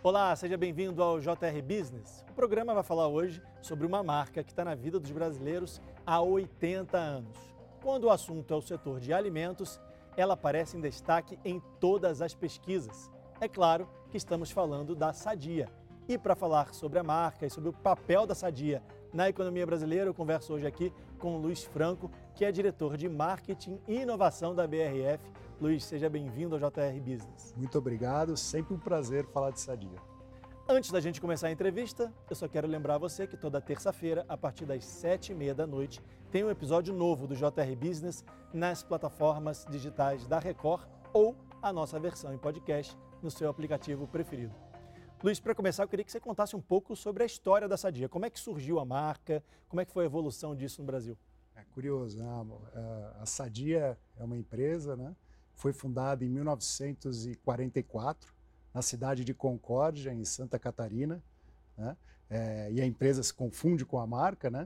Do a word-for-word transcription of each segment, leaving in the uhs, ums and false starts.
Olá, seja bem-vindo ao J R Business. O programa vai falar hoje sobre uma marca que está na vida dos brasileiros há oitenta anos. Quando o assunto é o setor de alimentos, ela aparece em destaque em todas as pesquisas. É claro que estamos falando da Sadia. E para falar sobre a marca e sobre o papel da Sadia na economia brasileira, eu converso hoje aqui com o Luiz Franco, que é diretor de Marketing e Inovação da B R F. Luiz, seja bem-vindo ao J R Business. Muito obrigado, sempre um prazer falar de Sadia. Antes da gente começar a entrevista, eu só quero lembrar você que toda terça-feira, a partir das sete e meia da noite, tem um episódio novo do J R Business nas plataformas digitais da Record ou a nossa versão em podcast no seu aplicativo preferido. Luiz, para começar, eu queria que você contasse um pouco sobre a história da Sadia. Como é que surgiu a marca? Como é que foi a evolução disso no Brasil? É curioso, né, amor? A Sadia é uma empresa, né? Foi fundada em mil novecentos e quarenta e quatro, na cidade de Concórdia, em Santa Catarina, né? É, e a empresa se confunde com a marca, né?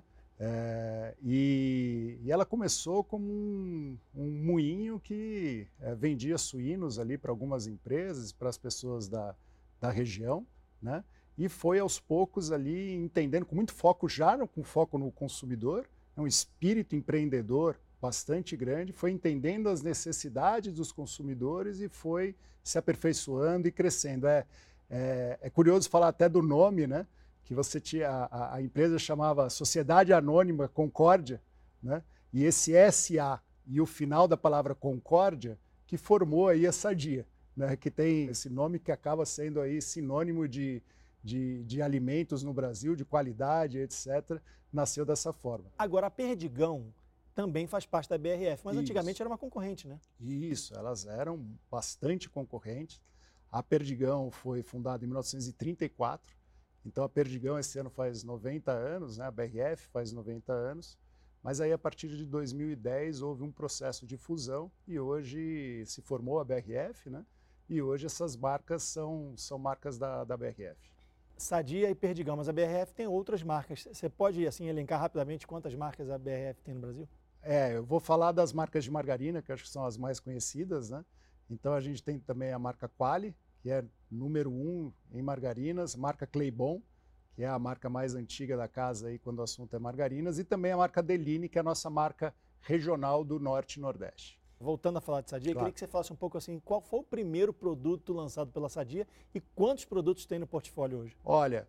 É, e, e ela começou como um, um moinho que é, vendia suínos ali para algumas empresas, para as pessoas da, da região, né? E foi aos poucos ali entendendo, com muito foco já, com foco no consumidor, um espírito empreendedor bastante grande, foi entendendo as necessidades dos consumidores e foi se aperfeiçoando e crescendo. É, é, é curioso falar até do nome, né? Que você tinha, a, a empresa chamava Sociedade Anônima Concórdia, né? E esse S A e o final da palavra Concórdia que formou aí a Sadia, né? Que tem esse nome que acaba sendo aí sinônimo de, de, de alimentos no Brasil, de qualidade, etcétera, nasceu dessa forma. Agora, a Perdigão também faz parte da B R F, mas Isso. Antigamente era uma concorrente, né? Isso, elas eram bastante concorrentes. A Perdigão foi fundada em mil novecentos e trinta e quatro, então a Perdigão esse ano faz noventa anos, né? A B R F faz noventa anos, mas aí a partir de dois mil e dez houve um processo de fusão e hoje se formou a B R F, né? E hoje essas marcas são, são marcas da, da B R F. Sadia e Perdigão, mas a B R F tem outras marcas. Você pode assim elencar rapidamente quantas marcas a B R F tem no Brasil? É, eu vou falar das marcas de margarina, que acho que são as mais conhecidas, né? Então a gente tem também a marca Qualy, que é número um em margarinas, marca Claybon, que é a marca mais antiga da casa aí quando o assunto é margarinas, e também a marca Deline, que é a nossa marca regional do Norte e Nordeste. Voltando a falar de Sadia, Claro. Queria que você falasse um pouco assim, qual foi o primeiro produto lançado pela Sadia e quantos produtos tem no portfólio hoje? Olha,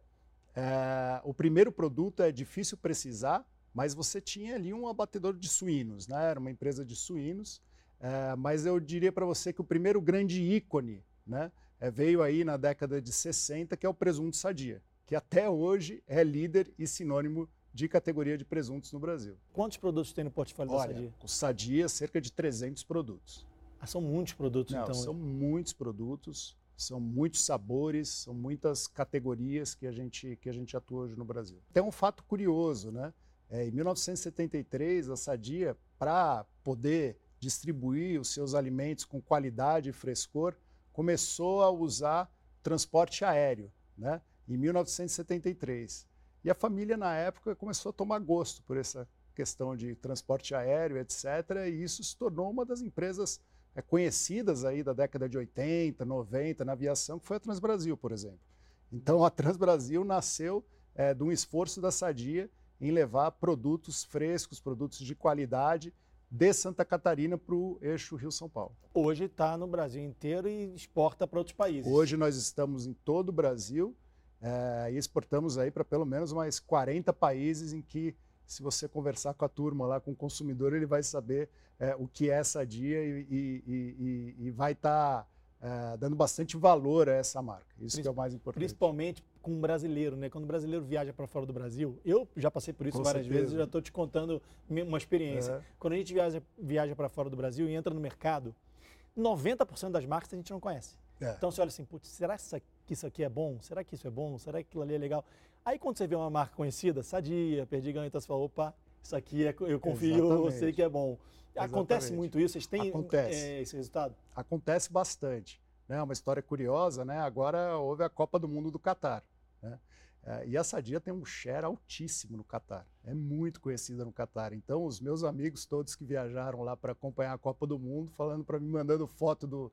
é, o primeiro produto é difícil precisar, mas você tinha ali um abatedor de suínos, né? Era uma empresa de suínos, é, mas eu diria para você que o primeiro grande ícone, né, é, veio aí na década de sessenta, que é o presunto Sadia, que até hoje é líder e sinônimo de categoria de presuntos no Brasil. Quantos produtos tem no portfólio Olha, da Sadia? o Sadia, cerca de trezentos produtos. Ah, são muitos produtos, Não, então. são muitos produtos, são muitos sabores, são muitas categorias que a gente, que a gente atua hoje no Brasil. Tem um fato curioso, né? É, em mil novecentos e setenta e três, a Sadia, para poder distribuir os seus alimentos com qualidade e frescor, começou a usar transporte aéreo, né? Em mil novecentos e setenta e três. E a família, na época, começou a tomar gosto por essa questão de transporte aéreo, etcétera. E isso se tornou uma das empresas é, conhecidas aí da década de oitenta, noventa na aviação, que foi a Transbrasil, por exemplo. Então, a Transbrasil nasceu é, de um esforço da Sadia em levar produtos frescos, produtos de qualidade de Santa Catarina para o eixo Rio-São Paulo. Hoje está no Brasil inteiro e exporta para outros países. Hoje nós estamos em todo o Brasil é, e exportamos aí para pelo menos mais quarenta países em que, se você conversar com a turma lá, com o consumidor, ele vai saber é, o que é Sadia e, e, e, e vai estar tá, é, dando bastante valor a essa marca. Isso Princip que é o mais importante. Principalmente com o brasileiro, né? Quando o brasileiro viaja para fora do Brasil, eu já passei por isso com várias certeza. vezes, já estou te contando uma experiência. É. Quando a gente viaja, viaja para fora do Brasil e entra no mercado, noventa por cento das marcas a gente não conhece. É. Então você olha assim, putz, será que isso aqui é bom? Será que isso é bom? Será que aquilo ali é legal? Aí quando você vê uma marca conhecida, Sadia, Perdigão, então você fala, opa, isso aqui é, eu confio, Exatamente. eu sei que é bom. Exatamente. Acontece muito isso? Vocês têm é, esse resultado? Acontece bastante. É uma história curiosa, né? Agora houve a Copa do Mundo do Catar, né? E a Sadia tem um share altíssimo no Catar, é muito conhecida no Catar. Então, os meus amigos todos que viajaram lá para acompanhar a Copa do Mundo, falando para mim, mandando foto do,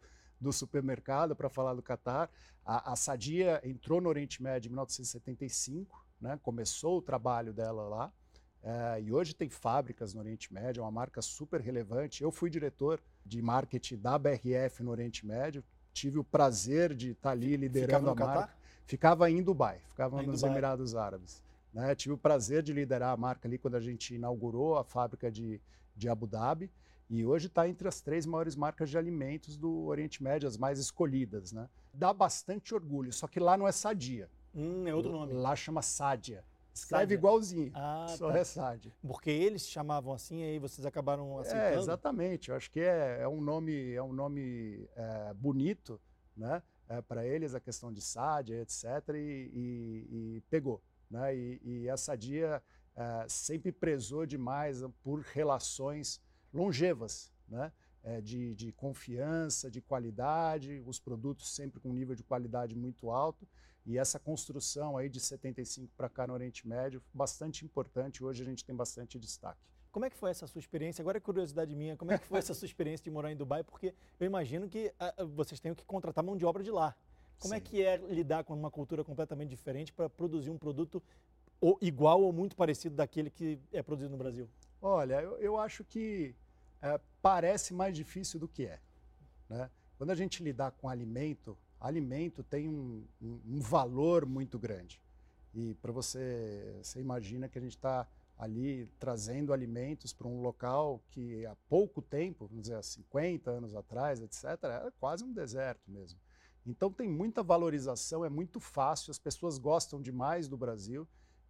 do supermercado para falar do Catar. A, a Sadia entrou no Oriente Médio em mil novecentos e setenta e cinco, né? Começou o trabalho dela lá, é, e hoje tem fábricas no Oriente Médio, é uma marca super relevante. Eu fui diretor de marketing da B R F no Oriente Médio, tive o prazer de estar ali liderando a marca. Catar? Ficava em Dubai, ficava em nos Dubai. Emirados Árabes. Né? Tive o prazer de liderar a marca ali quando a gente inaugurou a fábrica de, de Abu Dhabi, e hoje está entre as três maiores marcas de alimentos do Oriente Médio, as mais escolhidas. Né? Dá bastante orgulho, só que lá não é Sadia. Hum, é outro nome. Lá chama Sadia. Escreve Sadia. igualzinho, ah, só tá. é Sadia. Porque eles chamavam assim, aí vocês acabaram aceitando? É, exatamente. Eu acho que é, é um nome, é um nome é, bonito, né? É, para eles, a questão de Sadia, etcétera, e, e, e pegou. Né? E, e a Sadia é, sempre prezou demais por relações longevas, né? É, de, de confiança, de qualidade, os produtos sempre com um nível de qualidade muito alto. E essa construção aí de setenta e cinco para cá no Oriente Médio, bastante importante. Hoje a gente tem bastante destaque. Como é que foi essa sua experiência? Agora é curiosidade minha, como é que foi essa sua experiência de morar em Dubai? Porque eu imagino que uh, vocês tenham que contratar mão de obra de lá. Como Sim. é que é lidar com uma cultura completamente diferente para produzir um produto ou igual ou muito parecido daquele que é produzido no Brasil? Olha, eu, eu acho que é, parece mais difícil do que é. Né? Quando a gente lidar com alimento, alimento tem um, um, um valor muito grande. E para você, você imagina que a gente está ali trazendo alimentos para um local que há pouco tempo, vamos dizer, há cinquenta anos atrás, etcétera, era quase um deserto mesmo. Então tem muita valorização, é muito fácil, as pessoas gostam demais do Brasil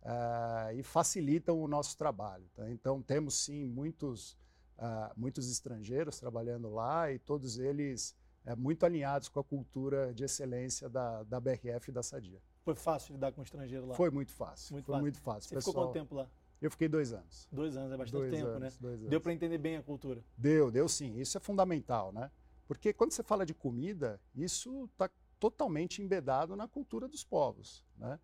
uh, e facilitam o nosso trabalho. Tá? Então temos sim muitos, uh, muitos estrangeiros trabalhando lá e todos eles uh, muito alinhados com a cultura de excelência da, da B R F e da Sadia. Foi fácil lidar com estrangeiro lá? Foi muito fácil, muito foi fácil. muito fácil. Você Pessoal, ficou quanto tempo lá? Eu fiquei dois anos. Dois anos, é bastante dois tempo, anos, né? Dois anos. Deu para entender bem a cultura? Deu, deu sim. Isso é fundamental, né? Porque quando você fala de comida, isso está totalmente embedado na cultura dos povos, né?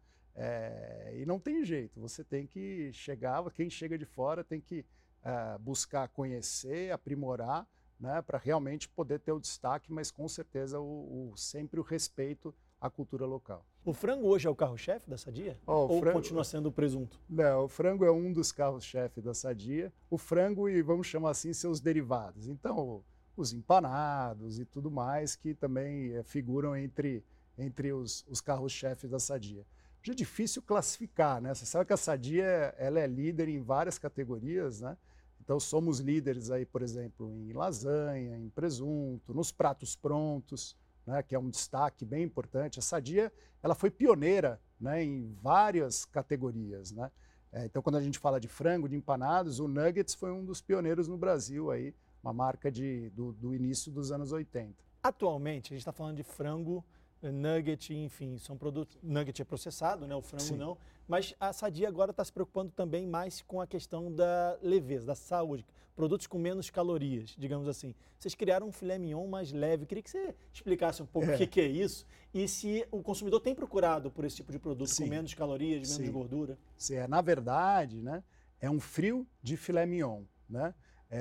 É, e não tem jeito, você tem que chegar, quem chega de fora tem que é, buscar conhecer, aprimorar, né? Para realmente poder ter o destaque, mas com certeza o, o, sempre o respeito à cultura local. O frango hoje é o carro-chefe da Sadia? Oh, Ou frango... continua sendo o presunto? Não, o frango é um dos carros-chefe da Sadia. O frango e, vamos chamar assim, seus derivados. Então, os empanados e tudo mais que também é, figuram entre, entre os, os carros-chefes da Sadia. Já é difícil classificar, né? Você sabe que a Sadia ela é líder em várias categorias, né? Então, somos líderes aí, por exemplo, em lasanha, em presunto, nos pratos prontos, né, que é um destaque bem importante. A Sadia ela foi pioneira, né, em várias categorias. Né? É, então, quando a gente fala de frango, de empanados, o Nuggets foi um dos pioneiros no Brasil, aí, uma marca de, do, do início dos anos oitenta. Atualmente, a gente está falando de frango, nugget, enfim, são produtos... Nugget é processado, né, o frango Sim. não. Mas a Sadia agora está se preocupando também mais com a questão da leveza, da saúde. Produtos com menos calorias, digamos assim. Vocês criaram um filé mignon mais leve. Queria que você explicasse um pouco é. o que, que é isso e se o consumidor tem procurado por esse tipo de produto Sim. com menos calorias, menos Sim. gordura. Sim, é, na verdade, né, é um frio de filé mignon. Né?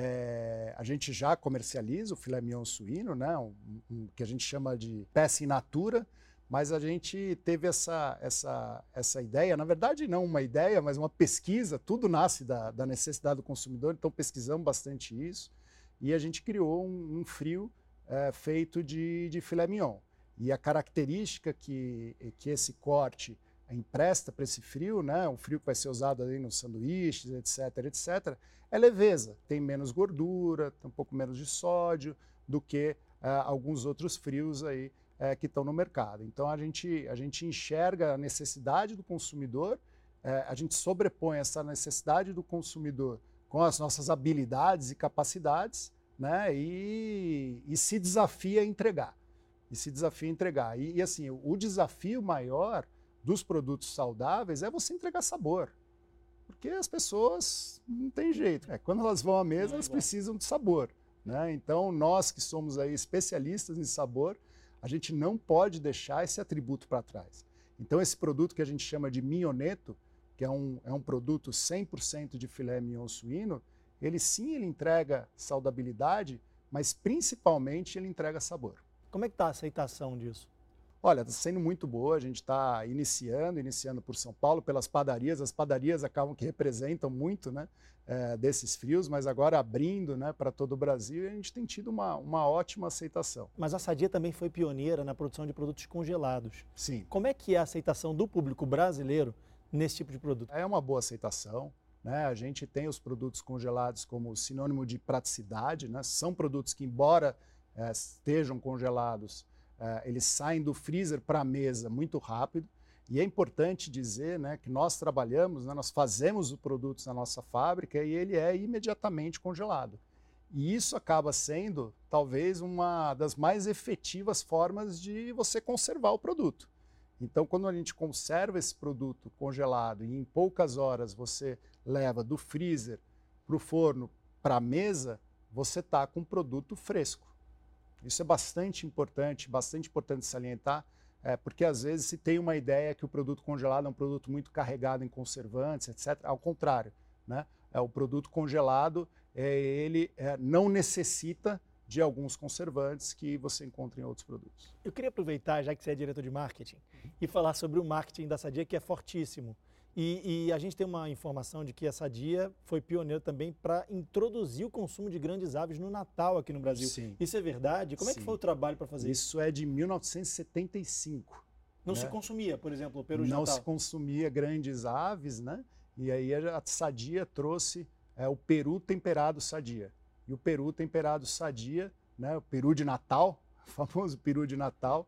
É, a gente já comercializa o filé mignon suíno, né, um, um, que a gente chama de peça in natura, mas a gente teve essa, essa, essa ideia, na verdade não uma ideia, mas uma pesquisa, tudo nasce da, da necessidade do consumidor, então pesquisamos bastante isso, e a gente criou um, um frio é, feito de, de filé mignon. E a característica que, que esse corte empresta para esse frio, né, um frio que vai ser usado aí nos sanduíches, etc, etcétera, é leveza, tem menos gordura, tem um pouco menos de sódio do que uh, alguns outros frios aí uh, que estão no mercado. Então a gente, a gente enxerga a necessidade do consumidor, uh, a gente sobrepõe essa necessidade do consumidor com as nossas habilidades e capacidades, né, e, e se desafia a entregar. E se desafia a entregar. E, e assim, o desafio maior dos produtos saudáveis é você entregar sabor. Porque as pessoas não tem jeito. É, quando elas vão à mesa, elas precisam de sabor. Né? Então, nós que somos aí especialistas em sabor, a gente não pode deixar esse atributo para trás. Então, esse produto que a gente chama de mignoneto, que é um, é um produto cem por cento de filé mignon suíno, ele sim ele entrega saudabilidade, mas principalmente ele entrega sabor. Como é que está a aceitação disso? Olha, está sendo muito boa, a gente está iniciando, iniciando por São Paulo, pelas padarias, as padarias acabam que representam muito, né, é, desses frios, mas agora abrindo, né, para todo o Brasil, a gente tem tido uma, uma ótima aceitação. Mas a Sadia também foi pioneira na produção de produtos congelados. Sim. Como é que é a aceitação do público brasileiro nesse tipo de produto? É uma boa aceitação, né, a gente tem os produtos congelados como sinônimo de praticidade, né, são produtos que, embora é, estejam congelados, Uh, eles saem do freezer para a mesa muito rápido, e é importante dizer, né, que nós trabalhamos, né, nós fazemos os produtos na nossa fábrica e ele é imediatamente congelado. E isso acaba sendo, talvez, uma das mais efetivas formas de você conservar o produto. Então, quando a gente conserva esse produto congelado e em poucas horas você leva do freezer para o forno, para a mesa, você está com um produto fresco. Isso é bastante importante, bastante importante salientar, é, porque às vezes se tem uma ideia que o produto congelado é um produto muito carregado em conservantes, etcétera. Ao contrário, né? É, o produto congelado é, ele é, não necessita de alguns conservantes que você encontra em outros produtos. Eu queria aproveitar, já que você é diretor de marketing, e falar sobre o marketing da Sadia, que é fortíssimo. E, e a gente tem uma informação de que a Sadia foi pioneira também para introduzir o consumo de grandes aves no Natal aqui no Brasil. Sim. Isso é verdade? Como Sim. é que foi o trabalho para fazer isso? Isso é de mil novecentos e setenta e cinco. Não né? se consumia, por exemplo, o peru de Não Natal? se consumia grandes aves, né? E aí a Sadia trouxe é, o peru temperado Sadia. E o peru temperado Sadia, né, o peru de Natal, o famoso peru de Natal,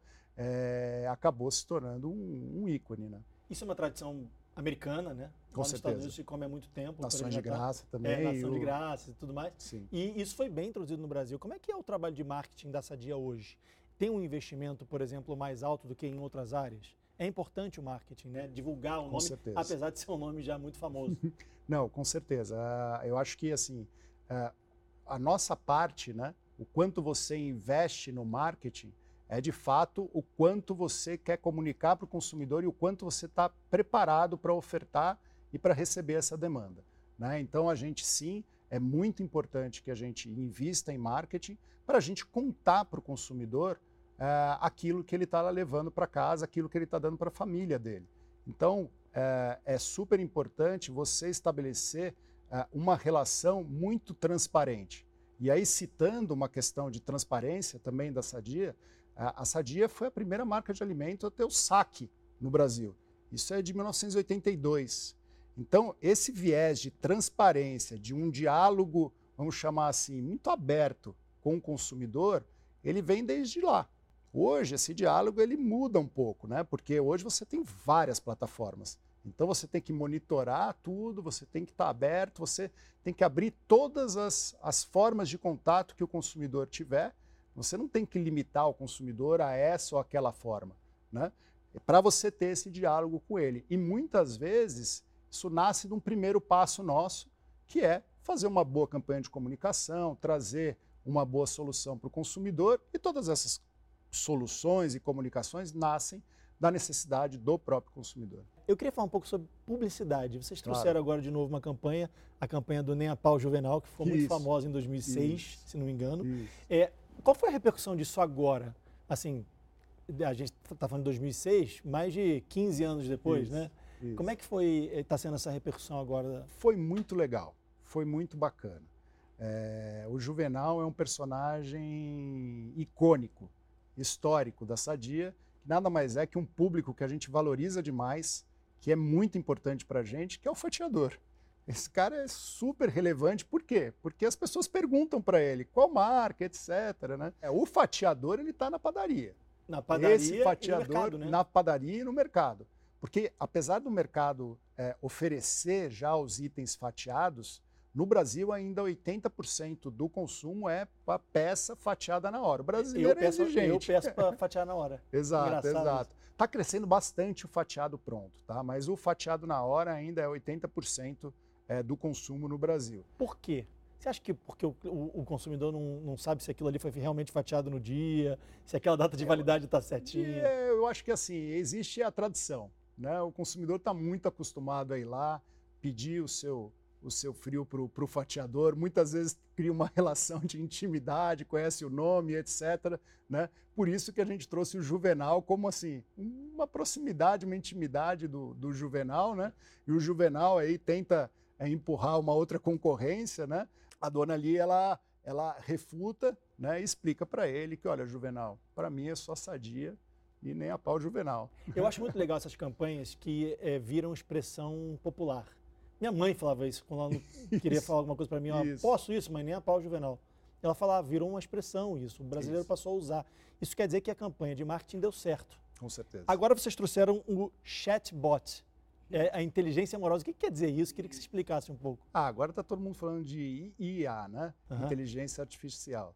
é, acabou se tornando um, um ícone, né? Isso é uma tradição americana, né? Com Lá nos certeza. Estados Unidos se come há muito tempo. Nações de Graça também. É, Nação o... de Graça e tudo mais. Sim. E isso foi bem introduzido no Brasil. Como é que é o trabalho de marketing da Sadia hoje? Tem um investimento, por exemplo, mais alto do que em outras áreas? É importante o marketing, né? Divulgar o Com nome, certeza. apesar de ser um nome já muito famoso. Não, com certeza. Uh, eu acho que assim, uh, a nossa parte, né? O quanto você investe no marketing é de fato o quanto você quer comunicar para o consumidor e o quanto você está preparado para ofertar e para receber essa demanda, né? Então a gente sim, é muito importante que a gente invista em marketing para a gente contar para o consumidor é, aquilo que ele está levando para casa, aquilo que ele está dando para a família dele. Então é, é super importante você estabelecer é, uma relação muito transparente. E aí, citando uma questão de transparência também da Sadia, a Sadia foi a primeira marca de alimento a ter o saque no Brasil. Isso é de mil novecentos e oitenta e dois. Então, esse viés de transparência, de um diálogo, vamos chamar assim, muito aberto com o consumidor, ele vem desde lá. Hoje, esse diálogo ele muda um pouco, né? Porque hoje você tem várias plataformas. Então, você tem que monitorar tudo, você tem que estar aberto, você tem que abrir todas as, as formas de contato que o consumidor tiver. Você não tem que limitar o consumidor a essa ou aquela forma, né? É para você ter esse diálogo com ele. E muitas vezes isso nasce de um primeiro passo nosso, que é fazer uma boa campanha de comunicação, trazer uma boa solução para o consumidor, e todas essas soluções e comunicações nascem da necessidade do próprio consumidor. Eu queria falar um pouco sobre publicidade. Vocês trouxeram Claro. agora de novo uma campanha, a campanha do Nem a Pau Juvenal, que foi muito Isso. famosa em dois mil e seis, Isso. se não me engano. Isso. É, qual foi a repercussão disso agora? Assim, a gente está falando de dois mil e seis, mais de quinze anos depois, Isso. né? Isso. Como é que foi, está sendo essa repercussão agora? Foi muito legal, foi muito bacana. É, o Juvenal é um personagem icônico, histórico da Sadia, que nada mais é que um público que a gente valoriza demais, que é muito importante para a gente, que é o fatiador. Esse cara é super relevante, por quê? Porque as pessoas perguntam para ele qual marca, etcétera. Né? É, o fatiador ele está na padaria. Na padaria Esse fatiador e no mercado, né? na padaria e no mercado. Porque apesar do mercado é, oferecer já os itens fatiados, no Brasil ainda oitenta por cento do consumo é para peça fatiada na hora. O brasileiro eu peço, é exigente. Eu peço para fatiar na hora. Exato, Engraçado exato. Está crescendo bastante o fatiado pronto, tá? Mas o fatiado na hora ainda é oitenta por cento é, do consumo no Brasil. Por quê? Você acha que porque o, o, o consumidor não, não sabe se aquilo ali foi realmente fatiado no dia, se aquela data de validade está certinha? É, eu acho que assim, existe a tradição, né? O consumidor está muito acostumado a ir lá, pedir o seu, o seu frio para o fatiador, muitas vezes cria uma relação de intimidade, conhece o nome, etcétera. Né? Por isso que a gente trouxe o Juvenal como assim, uma proximidade, uma intimidade do, do Juvenal, né? E o Juvenal aí tenta é, empurrar uma outra concorrência, né? A dona ali, ela, ela refuta, né? E explica para ele que, olha, Juvenal, para mim é só Sadia e nem a pau Juvenal. Eu acho muito legal essas campanhas que é, viram expressão popular. Minha mãe falava isso quando ela não queria falar alguma coisa para mim. Ela, posso isso, mas nem a pau Juvenal. Ela falava, virou uma expressão isso. O brasileiro isso. passou a usar. Isso quer dizer que a campanha de marketing deu certo. Com certeza. Agora vocês trouxeram o chatbot, é, a inteligência amorosa. O que quer dizer isso? Queria que você explicasse um pouco. Ah, agora está todo mundo falando de I A, né? Uhum. Inteligência artificial.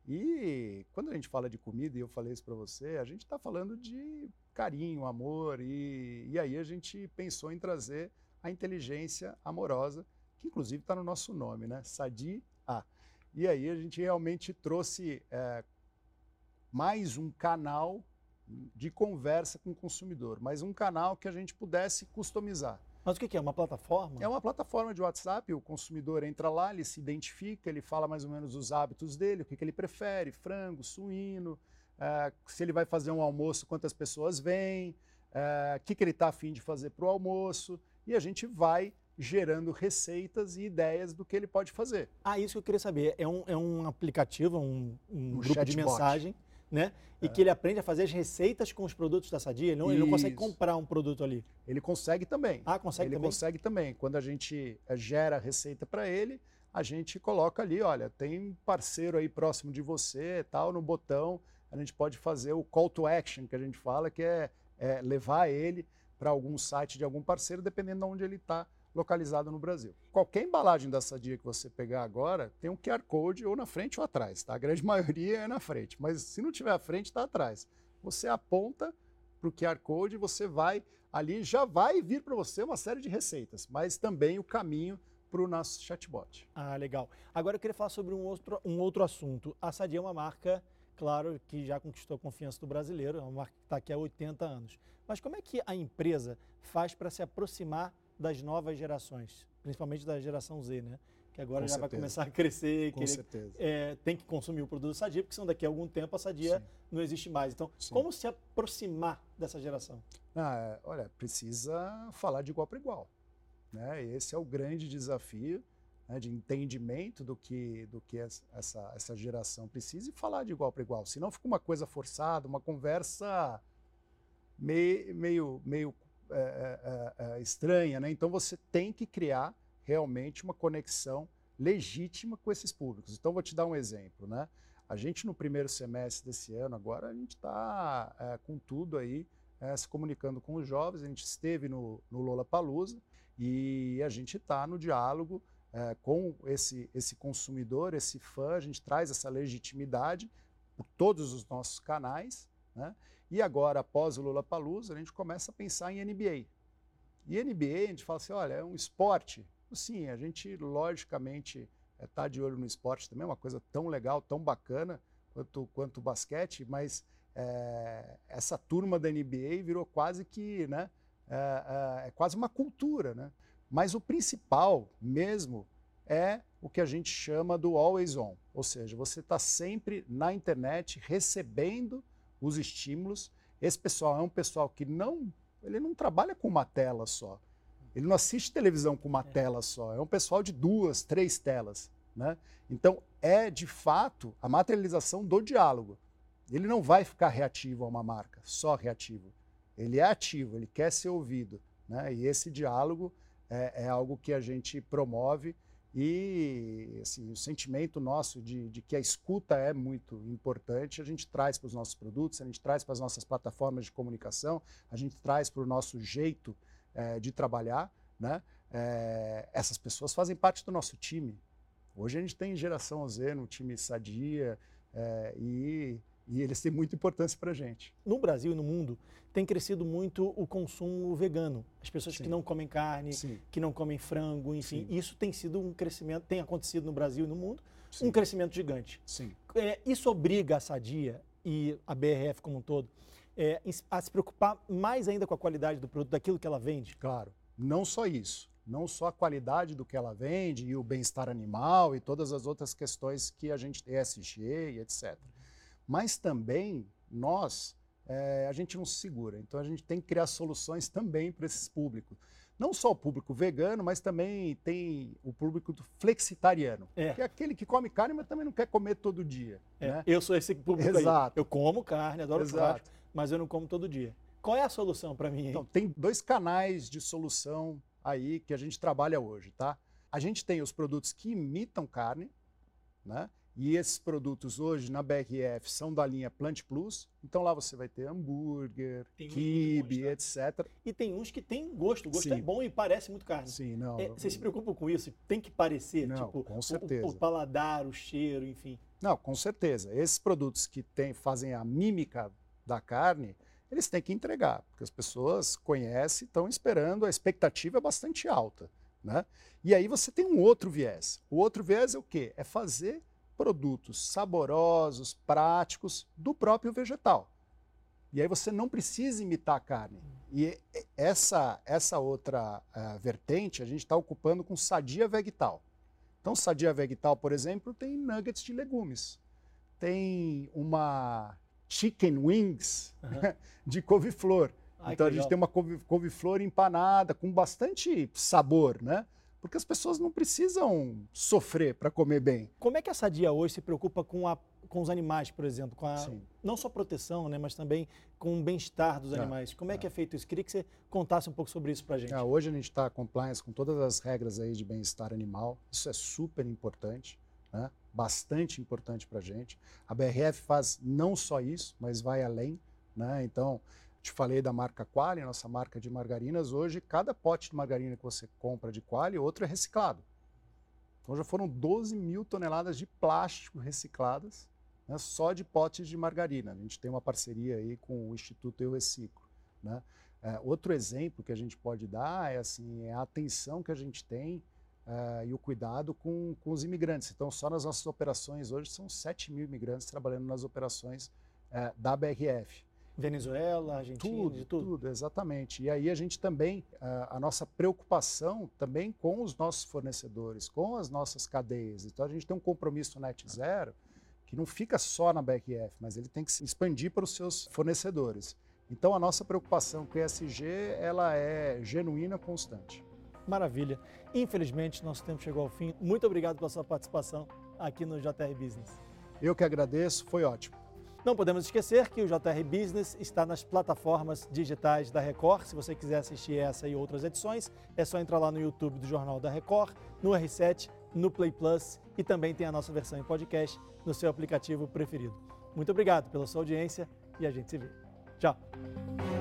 E quando a gente fala de comida, e eu falei isso para você, a gente está falando de carinho, amor, e, e aí a gente pensou em trazer a inteligência amorosa, que inclusive está no nosso nome, né? Sadia. E aí a gente realmente trouxe é, mais um canal de conversa com o consumidor, mais um canal que a gente pudesse customizar. Mas o que é? Uma plataforma? É uma plataforma de WhatsApp, o consumidor entra lá, ele se identifica, ele fala mais ou menos os hábitos dele, o que, que ele prefere, frango, suíno, é, se ele vai fazer um almoço, quantas pessoas vêm, é, o que, que ele está a fim de fazer para o almoço, e a gente vai gerando receitas e ideias do que ele pode fazer. Ah, isso que eu queria saber. É um, é um aplicativo, um, um, um grupo de mensagem, né? E é. que ele aprende a fazer as receitas com os produtos da Sadia? Ele não, ele não consegue comprar um produto ali? Ele consegue também. Ah, consegue ele também? Ele consegue também. Quando a gente gera a receita para ele, a gente coloca ali, olha, tem um parceiro aí próximo de você, tal, no botão, a gente pode fazer o call to action, que a gente fala, que é, é levar ele para algum site de algum parceiro, dependendo de onde ele está localizado no Brasil. Qualquer embalagem da Sadia que você pegar agora tem um Q R Code ou na frente ou atrás, tá? A grande maioria é na frente, mas se não tiver à frente, está atrás. Você aponta para o Q R Code, você vai ali, já vai vir para você uma série de receitas, mas também o caminho para o nosso chatbot. Ah, legal. Agora eu queria falar sobre um outro, um outro assunto. A Sadia é uma marca, claro, que já conquistou a confiança do brasileiro, é uma marca que está aqui há oitenta anos. Mas como é que a empresa faz para se aproximar das novas gerações, principalmente da geração Z, né? Que agora Com já certeza. vai começar a crescer, Com querer, certeza. É, tem que consumir o produto Sadia, porque senão daqui a algum tempo a Sadia Sim. não existe mais. Então, Sim. como se aproximar dessa geração? Ah, olha, precisa falar de igual para igual. Né? Esse é o grande desafio, né, de entendimento do que, do que essa, essa geração precisa e falar de igual para igual. Senão fica uma coisa forçada, uma conversa meio, meio, meio É, é, é, estranha, né? Então você tem que criar realmente uma conexão legítima com esses públicos. Então vou te dar um exemplo, né? A gente no primeiro semestre desse ano, agora a gente está é, com tudo aí, é, se comunicando com os jovens, a gente esteve no, no Lollapalooza e a gente está no diálogo é, com esse, esse consumidor, esse fã, a gente traz essa legitimidade por todos os nossos canais, né? E agora, após o Lollapalooza, a gente começa a pensar em N B A. E N B A, a gente fala assim, olha, é um esporte. Sim, a gente, logicamente, está é, de olho no esporte também, é uma coisa tão legal, tão bacana quanto, quanto o basquete, mas é, essa turma da N B A virou quase que, né, é, é, é quase uma cultura, né? Mas o principal mesmo é o que a gente chama do always on, ou seja, você está sempre na internet recebendo os estímulos. Esse pessoal é um pessoal que não, ele não trabalha com uma tela só. Ele não assiste televisão com uma é. tela só. É um pessoal de duas, três telas, né? Então, é de fato a materialização do diálogo. Ele não vai ficar reativo a uma marca, só reativo. Ele é ativo, ele quer ser ouvido, né? E esse diálogo é, é algo que a gente promove. E assim, o sentimento nosso de, de que a escuta é muito importante, a gente traz para os nossos produtos, a gente traz para as nossas plataformas de comunicação, a gente traz para o nosso jeito é, de trabalhar, né? É, essas pessoas fazem parte do nosso time. Hoje a gente tem geração Z no time Sadia é, e, e eles têm muita importância para a gente. No Brasil e no mundo tem crescido muito o consumo vegano. As pessoas Sim. que não comem carne, Sim. que não comem frango, enfim. Sim. Isso tem sido um crescimento, tem acontecido no Brasil e no mundo, Sim. um crescimento gigante. Sim. É, isso obriga a Sadia e a B R F como um todo é, a se preocupar mais ainda com a qualidade do produto, daquilo que ela vende? Claro. Não só isso. Não só a qualidade do que ela vende e o bem-estar animal e todas as outras questões que a gente tem, E S G e etcétera. Mas também nós, é, a gente não se segura. Então a gente tem que criar soluções também para esses públicos. Não só o público vegano, mas também tem o público do flexitariano, É. que é aquele que come carne, mas também não quer comer todo dia. É, né? Eu sou esse público Exato. aí. Eu como carne, adoro Exato. churrasco, mas eu não como todo dia. Qual é a solução para mim, hein? Então, tem dois canais de solução aí que a gente trabalha hoje, tá? A gente tem os produtos que imitam carne, né? E esses produtos hoje na B R F são da linha Plant Plus. Então lá você vai ter hambúrguer, Tem uns quibe, muito bons, tá? etcétera. E tem uns que tem gosto, o gosto Sim. é bom e parece muito carne. Sim, não. É, vocês se preocupam com isso? Tem que parecer, Não, tipo, com o- certeza. O, o paladar, o cheiro, enfim. Não, com certeza. Esses produtos que tem, fazem a mímica da carne, eles têm que entregar, porque as pessoas conhecem, estão esperando, a expectativa é bastante alta, né? E aí você tem um outro viés. O outro viés é o quê? É fazer produtos saborosos, práticos do próprio vegetal. E aí você não precisa imitar a carne. E essa, essa outra uh, vertente a gente está ocupando com sadia vegetal. Então, sadia vegetal, por exemplo, tem nuggets de legumes. Tem uma chicken wings Uhum. de couve-flor. Ai, Então que a gente legal. tem uma couve- couve-flor empanada com bastante sabor, né? Porque as pessoas não precisam sofrer para comer bem. Como é que a Sadia hoje se preocupa com, a, com os animais, por exemplo? Com a, Sim. não só proteção, né, mas também com o bem-estar dos É, animais. Como é, é. que é feito isso? Queria que você contasse um pouco sobre isso pra gente. Ah, hoje a gente está compliance com todas as regras aí de bem-estar animal. Isso é super importante, né? Bastante importante para a gente. A B R F faz não só isso, mas vai além, né? Então, te falei da marca Qualy, nossa marca de margarinas. Hoje, cada pote de margarina que você compra de Qualy, outro é reciclado. Então já foram doze mil toneladas de plástico recicladas, né, só de potes de margarina. A gente tem uma parceria aí com o Instituto Eu Reciclo, né? É, outro exemplo que a gente pode dar é, assim, é a atenção que a gente tem uh, e o cuidado com, com os imigrantes. Então, só nas nossas operações hoje são sete mil imigrantes trabalhando nas operações uh, da B R F. Venezuela, Argentina, Tudo, de tudo. tudo, exatamente. E aí a gente também, a, a nossa preocupação também com os nossos fornecedores, com as nossas cadeias. Então a gente tem um compromisso net zero que não fica só na B R F, mas ele tem que se expandir para os seus fornecedores. Então a nossa preocupação com o E S G, ela é genuína, constante. Maravilha. Infelizmente, nosso tempo chegou ao fim. Muito obrigado pela sua participação aqui no J R Business. Eu que agradeço, foi ótimo. Não podemos esquecer que o J R Business está nas plataformas digitais da Record. Se você quiser assistir essa e outras edições, é só entrar lá no YouTube do Jornal da Record, no R sete, no Play Plus e também tem a nossa versão em podcast no seu aplicativo preferido. Muito obrigado pela sua audiência e a gente se vê. Tchau!